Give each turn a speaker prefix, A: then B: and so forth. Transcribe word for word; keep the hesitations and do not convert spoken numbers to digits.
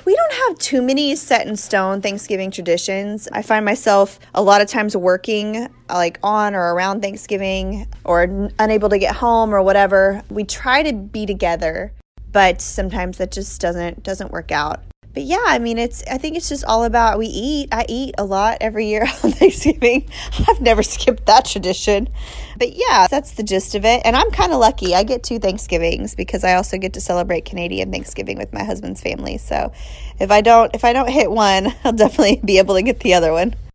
A: we don't have too many set in stone Thanksgiving traditions. I find myself a lot of times working like on or around Thanksgiving or n- unable to get home or whatever. We try to be together, but sometimes that just doesn't doesn't work out. But yeah, I mean, it's, I think it's just all about, we eat. I eat a lot every year on Thanksgiving. I've never skipped that tradition. But yeah, that's the gist of it. And I'm kind of lucky. I get two Thanksgivings because I also get to celebrate Canadian Thanksgiving with my husband's family. So if I don't, if I don't hit one, I'll definitely be able to get the other one.